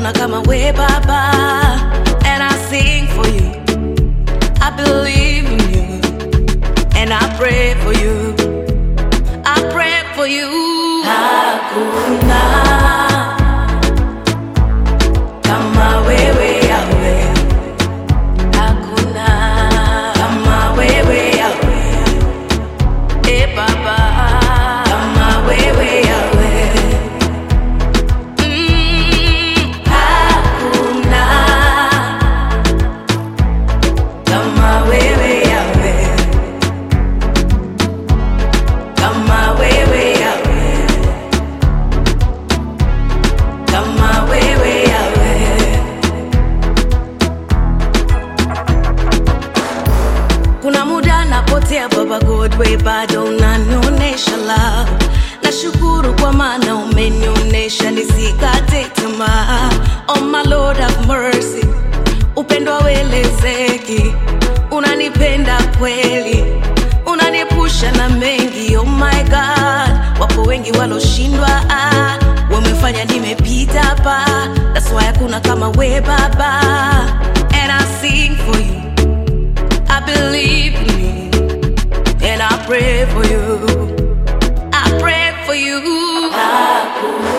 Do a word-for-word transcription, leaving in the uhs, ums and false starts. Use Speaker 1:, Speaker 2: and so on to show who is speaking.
Speaker 1: hakuna kama we Baba. And I sing for you, I believe in you, and I pray for you, I pray for you. Hakuna kama wewe Yahweh, hakuna kama wewe Yahweh, eh Baba, kama wewe Yahweh. Mm, hakuna kama wewe Yahweh, kama wewe Yahweh, kama wewe Yahweh. Kuna muda napotea Baba God, we bado unanionyesha love. Nashukuru kwa maana umenionyesha nisikate tamaa. Oh my Lord have mercy, upendo hauelezeki, unanipenda kweli, unanipusha na mengi. Oh my God, wapo wengi waloshindwa, ah, wamefanya nimepita pa. That's why hakuna kama we Baba. And I sing for you, I believe in you, and I pray for you, I pray for you. Hakuna